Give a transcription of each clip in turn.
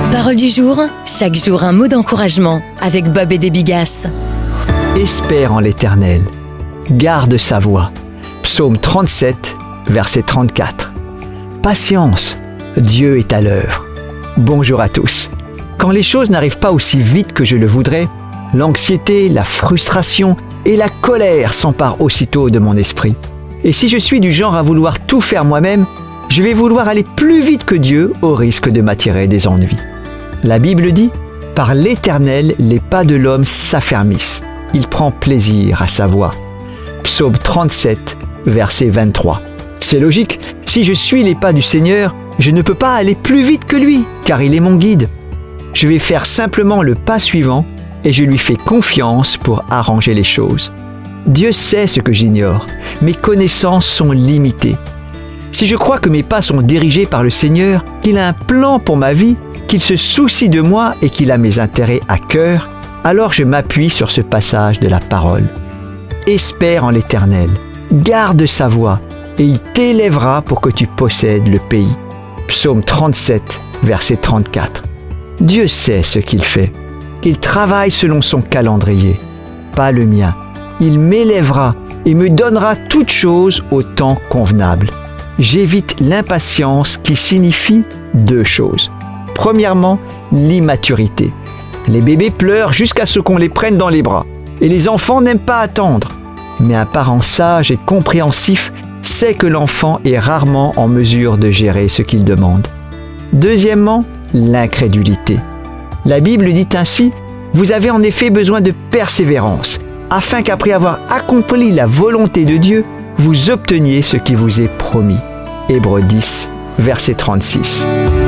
Parole du jour, chaque jour un mot d'encouragement avec Bob et des Bigas. Espère en l'Éternel, garde sa voie. Psaume 37, verset 34. Patience, Dieu est à l'œuvre. Bonjour à tous. Quand les choses n'arrivent pas aussi vite que je le voudrais, l'anxiété, la frustration et la colère s'emparent aussitôt de mon esprit. Et si je suis du genre à vouloir tout faire moi-même, je vais vouloir aller plus vite que Dieu au risque de m'attirer des ennuis. La Bible dit « Par l'Éternel, les pas de l'homme s'affermissent. Il prend plaisir à sa voie. » Psaume 37, verset 23. C'est logique, si je suis les pas du Seigneur, je ne peux pas aller plus vite que lui, car il est mon guide. Je vais faire simplement le pas suivant et je lui fais confiance pour arranger les choses. Dieu sait ce que j'ignore. Mes connaissances sont limitées. Si je crois que mes pas sont dirigés par le Seigneur, qu'il a un plan pour ma vie, qu'il se soucie de moi et qu'il a mes intérêts à cœur, alors je m'appuie sur ce passage de la parole. Espère en l'Éternel, garde sa voie, et il t'élèvera pour que tu possèdes le pays. Psaume 37, verset 34. Dieu sait ce qu'il fait. Il travaille selon son calendrier, pas le mien. Il m'élèvera et me donnera toutes choses au temps convenable. J'évite l'impatience qui signifie deux choses. Premièrement, l'immaturité. Les bébés pleurent jusqu'à ce qu'on les prenne dans les bras. Et les enfants n'aiment pas attendre. Mais un parent sage et compréhensif sait que l'enfant est rarement en mesure de gérer ce qu'il demande. Deuxièmement, l'incrédulité. La Bible dit ainsi « Vous avez en effet besoin de persévérance, afin qu'après avoir accompli la volonté de Dieu, vous obteniez ce qui vous est promis. » Hébreux 10, verset 36.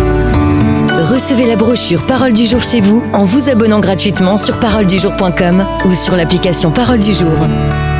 Recevez la brochure Parole du jour chez vous en vous abonnant gratuitement sur paroledujour.com ou sur l'application Parole du jour.